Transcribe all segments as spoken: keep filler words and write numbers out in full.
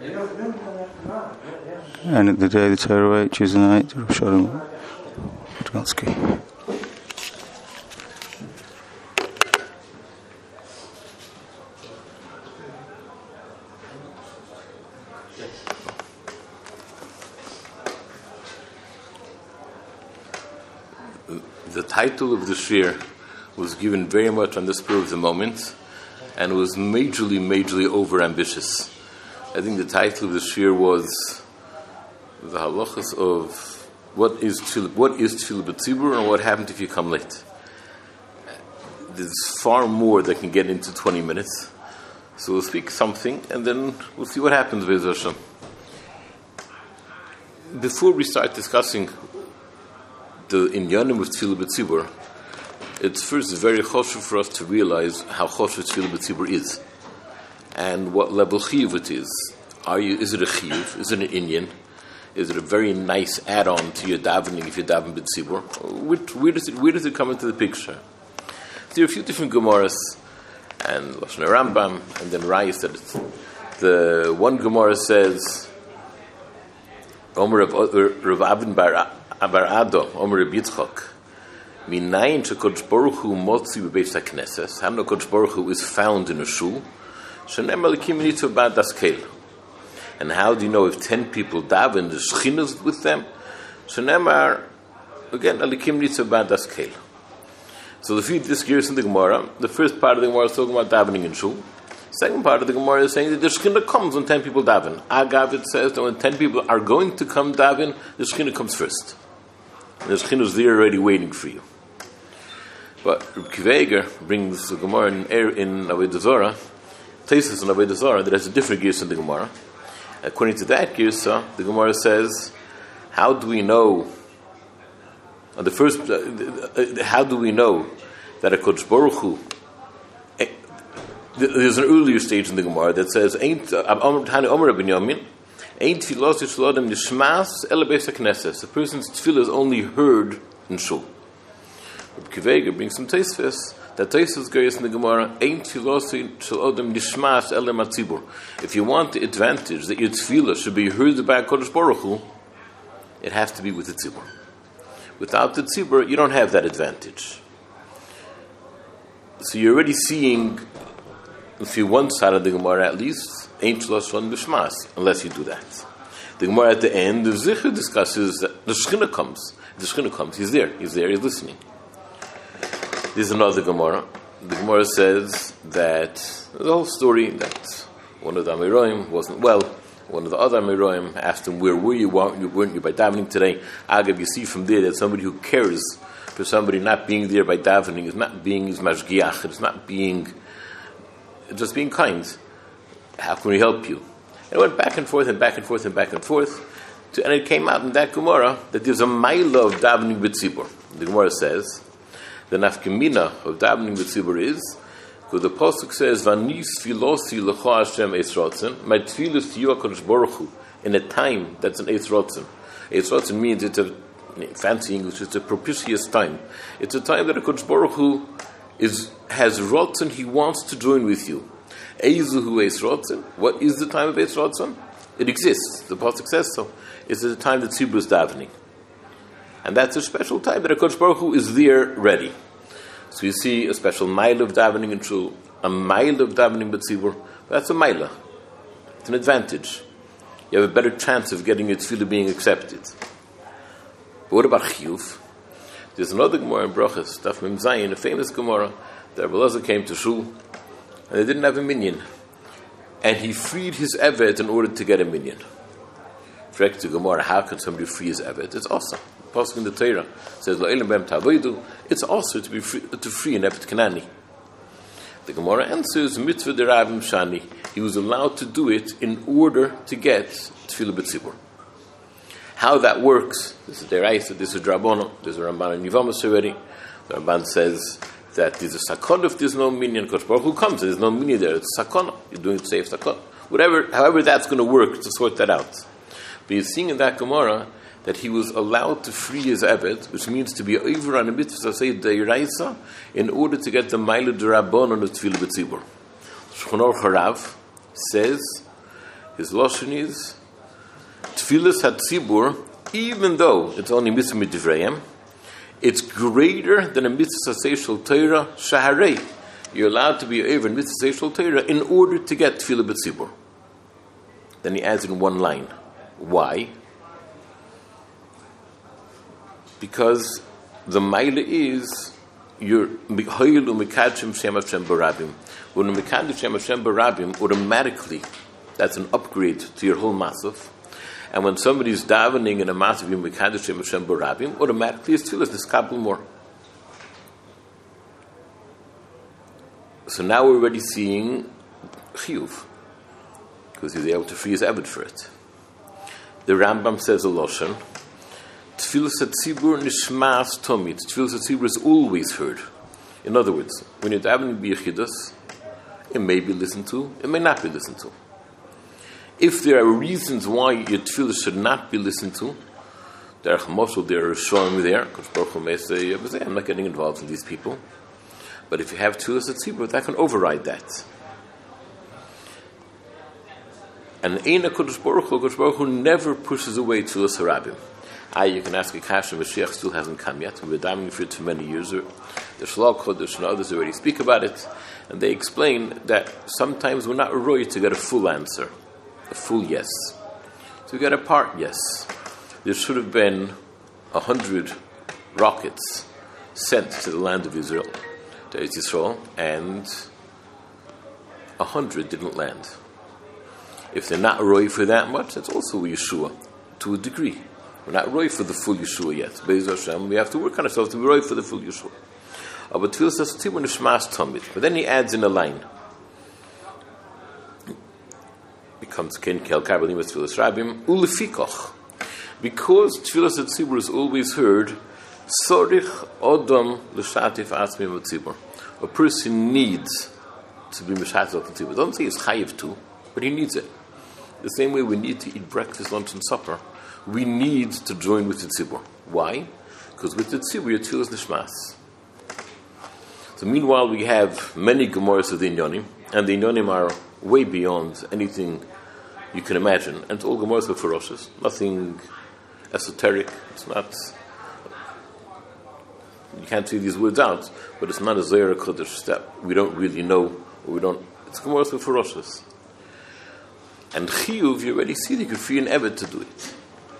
And at the day of the Torah, Tuesday night, Rav Shalom Podgorski. The title of the shir was given very much on the spur of the moment and was majorly, majorly over-ambitious. I think the title of the shir was the halachas of what is tefillah, what is tefillah b'tzibur and what happens if you come late. There's far more that can get into twenty minutes. So we'll speak something and then we'll see what happens with Hashem. Before we start discussing the inyanim of tefillah b'tzibur, it's first very choshev for us to realize how choshev tefillah b'tzibur is and what level chiyuv it is. Are you? Is it a chiyuv? Is it an inyan? Is it a very nice add-on to your davening if you daven b'tzibur? Which, where does it where does it come into the picture? There are a few different gemaras and Lashon Rambam and then Rayis that it's, the one gemara says Omer Rav Avin bar Abar Ado, Omer Reb Yitzchak, Minayin sheKodesh Baruch Hu motzi b'beis hakneses. How no Kodesh Baruch Hu is found in a shul? Shenem elikim nitzu bad daskel. And how do you know if ten people daven the Shechina is with them? Shenem again elikim nitzu bad daskel. So the few discourse in the Gemara, the first part of the Gemara is talking about davening in shul. Second part of the Gemara is saying that the Shechina comes when ten people daven. Agav, it says that when ten people are going to come daven, the Shechina comes first. And the Shechina is there already waiting for you. But Reb Kiva brings the Gemara in, in Avodah Zarah, Tesis in Avodah Zarah, that has a different girsa in the Gemara. According to that girsa, the Gemara says, how do we know, on the first, uh, how do we know that a Kodesh Baruch Hu, there's an earlier stage in the Gemara that says, Ain't Omer Binyamin, Ain't Tfilos Yishlodem Nishmas Ele Beis HaKnesses. The person's tefillah is only heard in shul. Reb Kiva brings some teisves that teisves goes in the Gemara, Ain't Tfilos Yishlodem Nishmas Ele Matzibur. If you want the advantage that your tefillah should be heard by Kodesh Baruch Hu, it has to be with the tzibur. Without the tzibur, you don't have that advantage. So you're already seeing, if you one side of the Gemara at least, ain't shloshon b'shmas, unless you do that. The Gemara at the end, the Zichur discusses that the Shechina comes. The Shechina comes, he's there, he's there, he's listening. There's another Gemara. The Gemara says that the whole story that one of the Amiroim wasn't well. One of the other Amiroim asked him, where were you? Weren't you, weren't you by davening today? Agav, you see from there that somebody who cares for somebody not being there by davening is not being his mashgiach, it's not being just being kind. How can we help you? And it went back and forth and back and forth and back and forth. To, and it came out in that Gemara that there's a maila of davening b'tzibur. The Gemara says, the nafkamina of davening b'tzibur is, because the Pasuk says, Vanis filosi l'cha Hashem eis rotzen, my tefillah to you HaKadosh Baruch Hu, in a time that's an eis rotzen. Eis rotzen means it's a, fancy English, it's a propitious time. It's a time that HaKadosh Baruch Hu is, has rotzen, he wants to join with you. Eizuhu eis rotzen. What is the time of eis rotzen? It exists. The Pasuk says so. It's the time that Tzibur is davening. And that's a special time that HaKadosh Baruch Hu is there ready. So you see a special mile of davening in shul, a mile of davening b'tzibur. That's a mile. It's an advantage. You have a better chance of getting your tefillah being accepted. But what about chiyuv? There's another Gemara in Brachas, Daf Mem Zayin, a famous Gemara, that Rabbi Elazar came to shul, and they didn't have a minyan. And he freed his eved in order to get a minyan. Frek to Gemara, how can somebody free his eved? It's awesome. The Pasuk in the Torah says, La'elim b'em ta'avodu. It's also to be free, to free an eved Kanani. The Gemara answers, Mitzvah derabim shani. He was allowed to do it in order to get tefillah b'tzibur. How that works, this is Deraisa, this is Drabono, there's a Ramban in Yivamas already. The Ramban says that there's a sakon if there's no minyan. Kodesh Baruch Hu comes, there's no minyan there, it's sakon. You're doing it to save sakon. Whatever, however that's going to work to sort that out. But you're seeing in that Gemara that he was allowed to free his eved, which means to be over on a mitzvah, say Deraisa, in order to get the Ma'ila D'Rabbanan of Tefillah B'tzibur. Shulchan Aruch Harav says His lashon is Tfilas HaTzibur, even though it's only mitzvah midivrayim, it's greater than a mitzvah seishal Torah shaharei. You're allowed to be over in mitzvah seishal Torah in order to get Tfilah b'tzibur. Then he adds in one line. Why? Because the maila is you're mihoyelu mikadshim shem Hashem barabim. When you mikadshim shem Hashem barabim, automatically that's an upgrade to your whole masav. And when somebody's davening in a masav you mikadshim shem Hashem barabim, automatically his tefillah is niskabel more. So now we're already seeing chiyuv because he's able to free his abbot for it. The Rambam says a lashon. Tfilas HaTzibur nishmas tomit. Tfilas HaTzibur is always heard. In other words, when you're davening b'yechidus, it may be listened to, it may not be listened to. If there are reasons why your tefillah should not be listened to, there are chmoshel, there are showing there, because Baruch Hu may say, I'm not getting involved in these people. But if you have tfilas HaTzibur, that can override that. And Ein HaKadosh Baruch Hu, HaKadosh Baruch Hu never pushes away tfilas harabim. Ah, you can ask a kasha, Mashiach still hasn't come yet. We've been davening for it for many years. The Shalom Chodesh and others already speak about it, and they explain that sometimes we're not roy to get a full answer, a full yes. So we get a part yes. There should have been a hundred rockets sent to the land of Israel, to Eretz Yisrael, and a hundred didn't land. If they're not roy for that much, that's also a Yeshua, to a degree. We're not roy for the full Yeshua yet. Be'ez Hashem, we have to work on ourselves to be roy for the full Yeshua. But Tfilas HaTzibur nishmas tomit. But then he adds in a line. Becomes ken kel karbalim Tfilas Rabim ulefikoch. Because Tfilas HaTzibur is always heard, sorich odom l'shatif atzmi b'tzibur. A person needs to be mishatif b'tzibur. Don't say he's chayiv to, but he needs it. The same way we need to eat breakfast, lunch, and supper, we need to join with the tzibur. Why? Because with the tzibur, your tefillah is nishmas. So meanwhile, we have many Gemaras of the Inyanim, and the Inyanim are way beyond anything you can imagine. And it's all Gemaras of ferocious, nothing esoteric. It's not. You can't see these words out, but it's not a Zohar Kodesh that we don't really know, or we don't. It's Gemaras of ferocious. And chiyuv, you already see that you can free an eved to do it.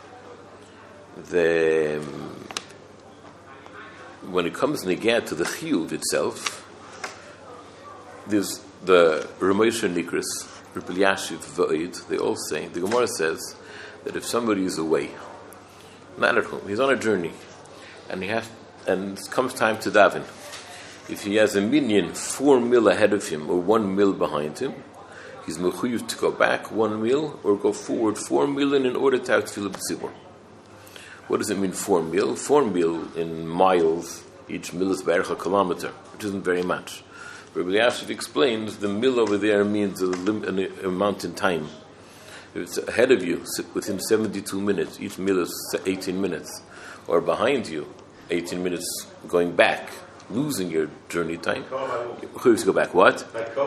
The, um, when it comes negah to the chiyuv itself, there's the Ramosha Nikris, Ripple Yashiv, Va'id, they all say, the Gemara says that if somebody is away, not at home, he's on a journey, and he has, and it comes time to daven, if he has a minyan four mil ahead of him or one mil behind him, he's mechuyev to go back one mil or go forward four million in order to have tefillah b'tzibur. What does it mean four mil? Four mil in miles, each mil is barach a kilometer, which isn't very much. Rabbi Yashiv explains the mil over there means a, lim- an amount in time. If it's ahead of you, within seventy-two minutes, each mil is eighteen minutes, or behind you, eighteen minutes going back, losing your journey time. Mechuyev to go back. What?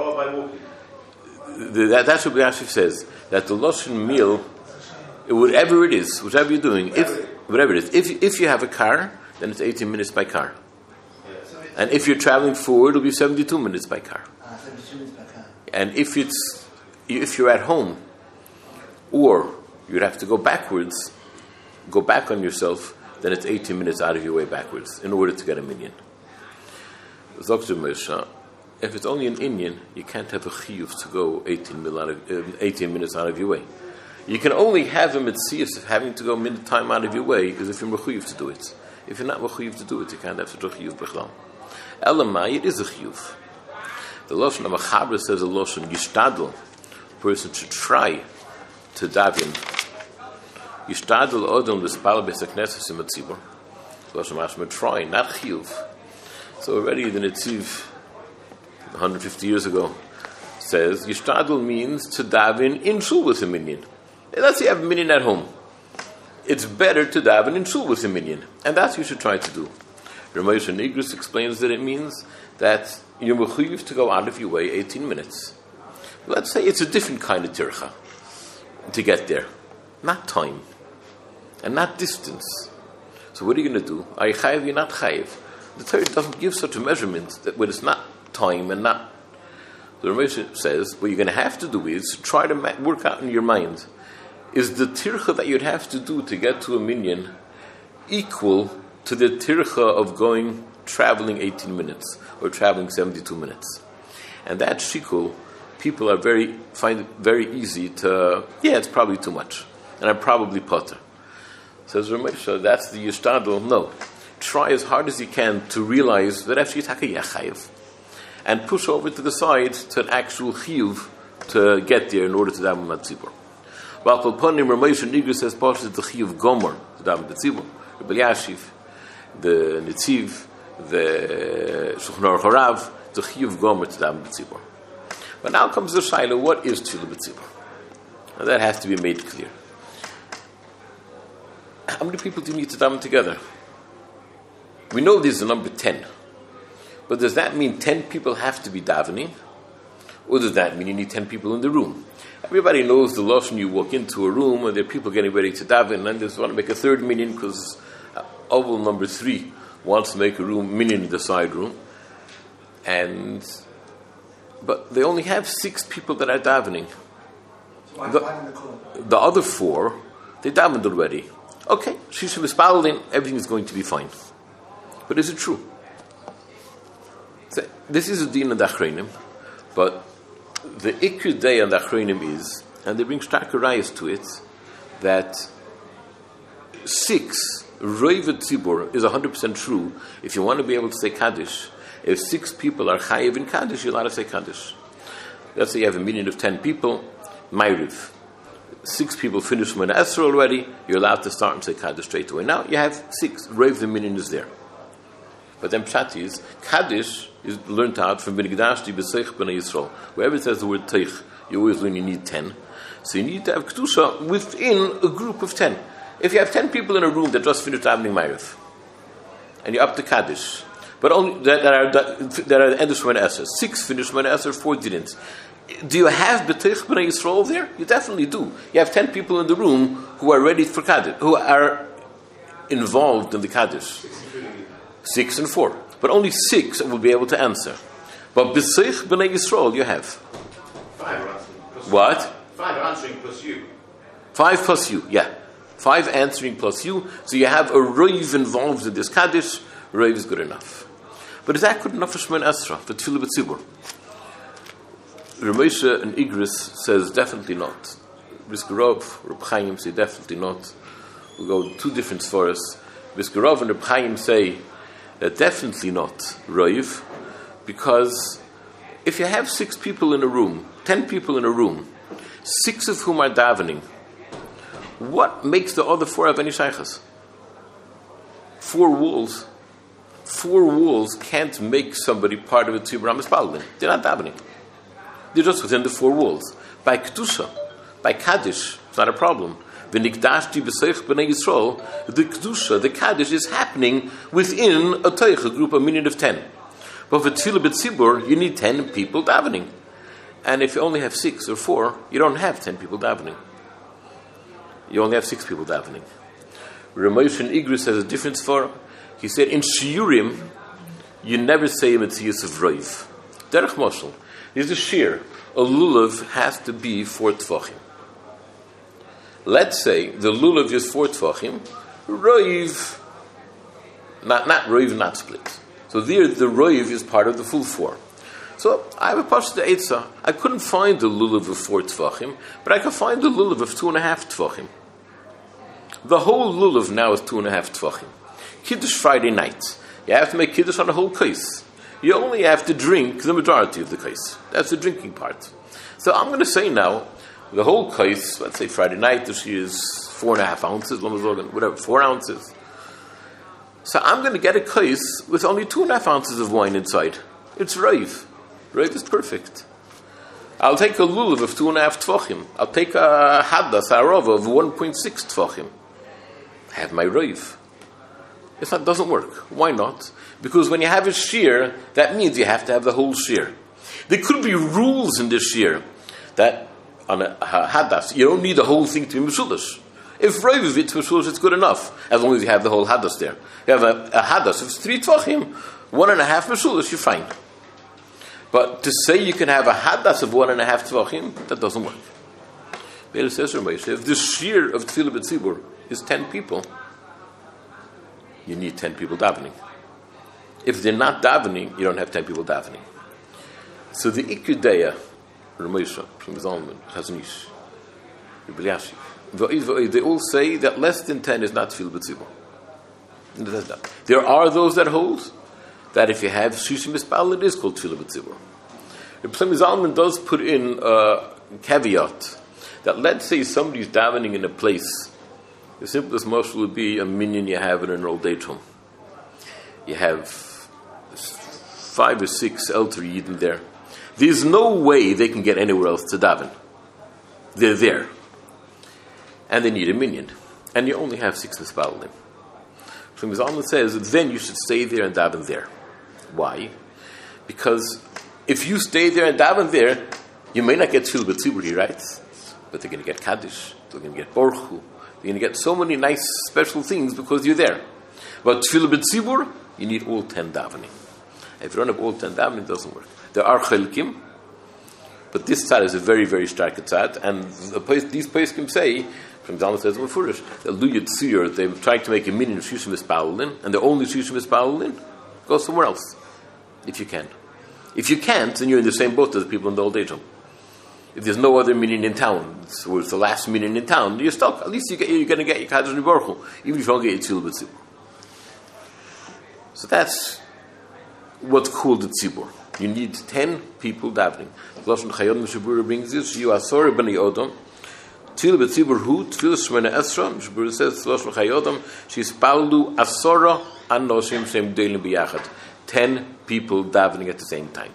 The, that, that's what Yashiv says, that the Lashon Mil, whatever it is, whatever you're doing, if whatever it is, if if you have a car, then it's eighteen minutes by car. And if you're traveling forward, it'll be seventy-two minutes by car. And if it's if you're at home, or you'd have to go backwards, go back on yourself, then it's eighteen minutes out of your way backwards in order to get a minyan. If it's only an Indian, you can't have a chiyuv to go eighteen, mil out of, uh, eighteen minutes out of your way. You can only have a mitzvah of having to go minute time out of your way is if you're mechuyev to do it. If you're not mechuyev to do it, you can't have such a chiyuv b'chlal. Elamai, it is a chiyuv. The Lashon HaMachaber says a Lashon Yishtadl. A person should try to daven. Yishtadl odom l'spal b'es hakneses im hatzibur. Lashon HaMachaber, try, not chiyuv. So already the Netziv one hundred fifty years ago says Yishtadl means to daven in shul with a minyan. Let's say you have a minyan at home. It's better to daven in shul with a minyan, and that's what you should try to do. Ramosha Nigris explains that it means that you're mechuyev to go out of your way eighteen minutes. Let's say it's a different kind of tircha. to get there, not time, and not distance. So what are you going to do? Are you chayiv? You're not chayiv. The Torah doesn't give such a measurement that when it's not time and not. The Ramesh says what you're going to have to do is try to ma- work out in your mind: is the tircha that you'd have to do to get to a minyan equal to the tircha of going traveling eighteen minutes or traveling seventy-two minutes? And that shikul, people are very find it very easy to. Yeah, it's probably too much, and I'm probably potter. Says Ramesh, that's the yishtadol. No, try as hard as you can to realize that actually it's chayiv, and push over to the side to an actual chiyuv to get there in order to daven matzibur. While Kolponim Ramesh and Nigri says Pasha the chiyuv gomer to daven matzibur, Rebbe Yashiv, the Netziv, the Shulchan Aruch Harav, the chiyuv gomer to daven matzibur. But now comes the shaila: what is tefillah b'tzibur? Now that has to be made clear. How many people do you need to daven together? We know there's the number ten. But does that mean ten people have to be davening? Or does that mean you need ten people in the room? Everybody knows the lashon: you walk into a room and there are people getting ready to daven, and they want to make a third minyan because oval number three wants to make a room minyan in the side room. And but they only have six people that are davening. The, the other four, they davened already. Okay, Shisha Mispalin, everything is going to be fine. But is it true? So, this is a din of the Achreinim, but the Ikur day on the Achreinim is, and they bring stark rayas to it, that six, Roiv Tzibur, is one hundred percent true. If you want to be able to say Kaddish, if six people are chayiv in Kaddish, you're allowed to say Kaddish. Let's say you have a minyan of ten people, Ma'ariv. Six people finish Shemona Esrei already, you're allowed to start and say Kaddish straight away. Now you have six, Roiv the minyan is there. But then Pshat is, Kaddish is learned out from Benigdashti B'Seich B'nai Yisrael. Wherever it says the word Teich, you always learn you need ten. So you need to have Kedusha within a group of ten. If you have ten people in a room that just finished davening Ma'ariv, and you're up to Kaddish, but only that, that are that are the end of Shemona Esrei, six finished Shemona Esrei, four didn't. Do you have B'Teich B'nai Yisrael there? You definitely do. You have ten people in the room who are ready for Kaddish, who are involved in the Kaddish. Six and four. But only six will be able to answer. But B'Seich B'nai Yisrael you have. Five are answering plus What? Five are answering plus you. Five plus you, yeah. Five answering plus you. So you have a Roiv involved in this Kaddish. Roiv is good enough. But is that good enough for Shemona Esrei, for Tefillah B'Tzibur? Ramesha and Igris says definitely not. Briskerov, Reb Chaim say definitely not. We'll go two different svaras. Briskerov and Reb Chaim say that definitely not Roiv, because if you have six people in a room, ten people in a room, six of whom are davening, what makes the other four have any shaychas? Four walls. Four walls can't make somebody part of a tzibur HaMispalin. They're not davening. They're just within the four walls. By Kedusha, by Kaddish, it's not a problem. V'nikdashti b'seich b'nei Yisrael, the Kedusha, the Kaddish is happening within a teich, a group, a minyan of ten. But for Tefillah B'Tzibur, you need ten people davening. And if you only have six or four, you don't have ten people davening. You only have six people davening. Ramesh and Igris has a difference for. He said, in Shiurim, you never say a Metzias of Roiv. Derech Moshel. There's a shear. A lulav has to be four tefachim. Let's say the lulav is four tefachim. Roiv, not not roiv, not split. So there, the roiv is part of the full four. So I have a pashut eitzah. I couldn't find the lulav of four tefachim, but I could find the lulav of two and a half tefachim. The whole lulav now is two and a half tefachim. Kiddush Friday night. You have to make kiddush on the whole case. You only have to drink the majority of the case. That's the drinking part. So I'm going to say now, the whole case, let's say Friday night, she is four and a half ounces, whatever, four ounces. So I'm going to get a case with only two and a half ounces of wine inside. It's Reiv. Reiv is perfect. I'll take a lulav of two and a half tefachim. I'll take a hadas, a arava of one point six tefachim. I have my Reiv. If that doesn't work, why not? Because when you have a shear, that means you have to have the whole shear. There could be rules in this shear that on a, a hadas, you don't need the whole thing to be Meshulish. If Reiv of it's Meshulish, it's good enough, as long as you have the whole hadas there. You have a, a hadas, if it's three tvachim, one and a half Meshulish, you're fine. But to say you can have a hadas of one and a half tvachim, that doesn't work. It says, if the shear of Tefillah B'tzibur is ten people, you need ten people davening. If they're not davening, you don't have ten people davening. So the Ikudeya, Ramosha, from Zalman, Chazanish, they all say that less than ten is not Tefillah B'tzibur. There are those that hold that if you have Shishim Mispal, it is called Tefillah B'tzibur. Rabbi Zalman does put in a caveat that let's say somebody's davening in a place, the simplest mashal would be a minyan you have in an old age home. You have five or six elder yidden there. There's no way they can get anywhere else to daven. They're there. And they need a minyan. And you only have six mispalim. So Mizalman says, then you should stay there and daven there. Why? Because if you stay there and daven there, you may not get Tefillah B'tzibur, he writes, but they're going to get Kaddish, they're going to get Baruch Hu, they're going to get so many nice special things because you're there. But Tefillah B'tzibur, you need all ten davening. If you don't have all ten davening, it doesn't work. There are chelkim, but this tzad is a very, very strike tzad, and the place, these poskim say, from Zalman says Mefurish, that Lu Yitzir, they're trying to make a minyan of Shishim Mispalin, and the only Shishim Mispalin, go somewhere else, if you can. If you can't, then you're in the same boat as the people in the old age home. If there's no other minyan in town, so it's the last minyan in town, you're stuck. At least you get, you're going to get your Kaddish and Baruch Hu, even if you don't get your Tefillah B'tzibur. So that's what's called the tzibur. You need ten people davening. Lashon Chayot Mishabura brings this. You asor b'nei Odom. Tefillah b'tzibur hu tefillah shmona esra. Mishabura says Lashon Chayodam. She's paulu asora anoshim shem delim biyachad. Ten people davening at the same time.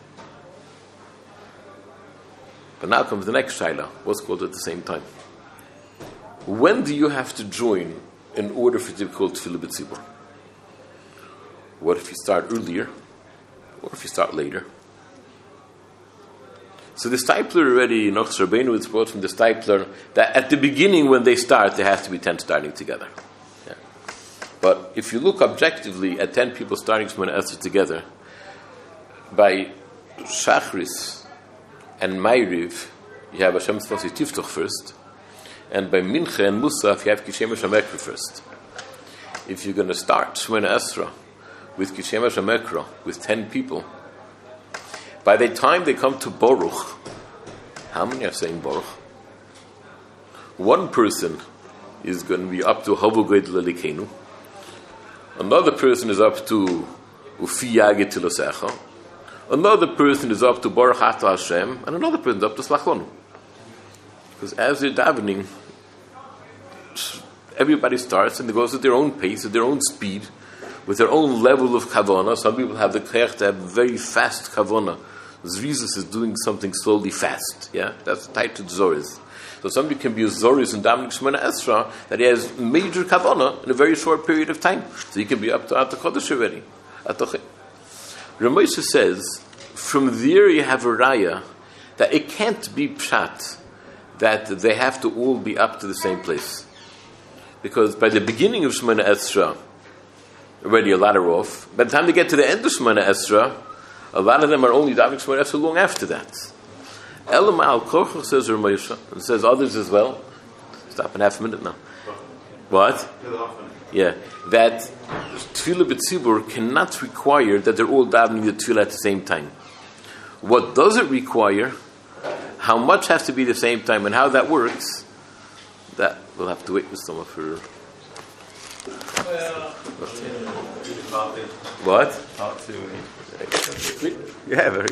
But now comes the next shaila. What's called at the same time? When do you have to join in order for it to be called tefillah b'tzibur? What if you start earlier? Or if you start later? So the Stipler already, you know, Rabbeinu, it's brought from the Stipler that at the beginning when they start, there has to be ten starting together. Yeah. But if you look objectively at ten people starting Shemona Esrei together, by Shachris and Ma'ariv, you have Hashem Tzvasi Tiftoch first, and by Mincha and Musaf, you have Kishem HaShamekra first. If you're going to start Shemona Esrei with Kishem HaShamekra, with ten people, by the time they come to Baruch, how many are saying Baruch? One person is going to be up to Havu Gedel Elikenu. Another person is up to Ufi Yagid Tilosecha. Another person is up to Baruch Atah Hashem, and another person is up to Slachonu. Because as they're davening, everybody starts and they goes at their own pace, at their own speed, with their own level of kavanah. Some people have the kech to have very fast kavanah. Zrizus is doing something slowly fast. Yeah, that's tied to Zoris. So somebody can be a Zoris in Davening Shemona Esrei that he has major kavanah in a very short period of time. So he can be up to At Kodesh already. Ramosha says, from there you have a raya that it can't be pshat that they have to all be up to the same place. Because by the beginning of Shemona Esrei, already a lot are off. By the time they get to the end of Shemona Esrei, a lot of them are only davening Shemona Esrei long after that. Elam al Korchach says Ramosha, and says others as well. Stop in half a minute now. What? Yeah, that Tefillah B'tzibur cannot require that they're all davening the Tefillah at the same time. What does it require? How much has to be the same time, and how that works? That we'll have to wait with some of her. What? What? Yeah, very